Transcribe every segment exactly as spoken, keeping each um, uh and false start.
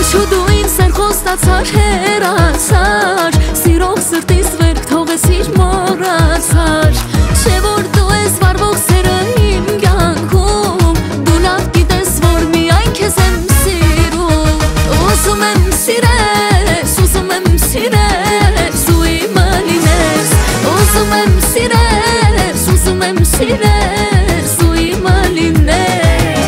Ինչու դու ինձ սեր խոստացար հեռացար, սիրող սրտիս վերք թողեցիր մոռացար, չէ որ դու ես վարվող սերը իմ կյանքում, դու լավ գիտես որ միայն քեզ եմ սիրում, ուզում եմ սիրես, ուզում եմ սիրես, ու իմը լինես, ուզում եմ սիրես, ուզում եմ սիրես, ու իմը լինես.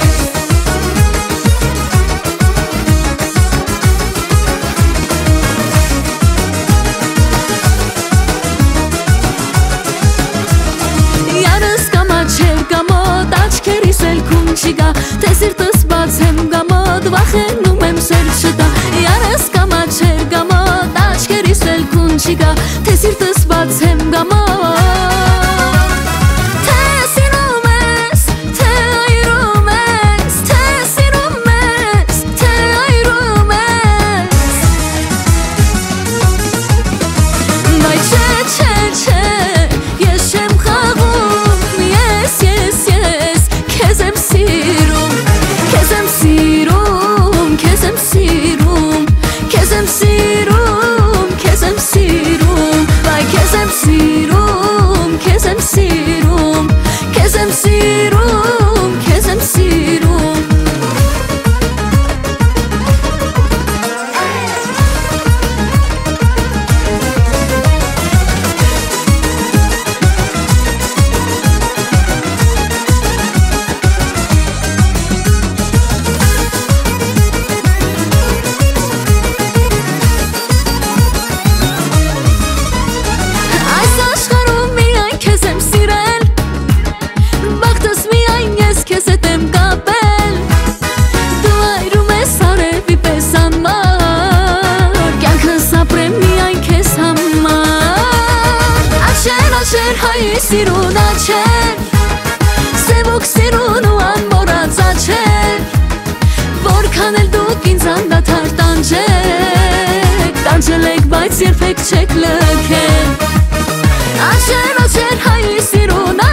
Չգա, թե սիրտս բաց եմ գամոտ, վախենում եմ սեր չտա, յարս կամա չեր գամոտ, աչքերիս էլ կուն չգա, թե սիրտս բաց եմ գամոտ, թե սիրում ես, թե այրում ես, թե սիրում ես, թե այրում ես, բայց չէ, չէ, չէ, ես չեմ խաղում, ես, ես, ես, քեզ եմ սիրում, քեզ եմ սիրում, քեզ եմ սիրում, քեզ եմ սիրում, քեզ եմ սիրում, վայ քեզ եմ սիրում, քեզ եմ սիրում, քեզ եմ սիրում, քեզ եմ սիրում. Սիրուն աչեր, սևոք սիրուն ու անմոռաց աչեր, որքան էլ դուք ինձ անդադար տանջեք, տանջել եք, բայց երբեք չեք լքել. Աչեր, աչեր, հայ սիրուն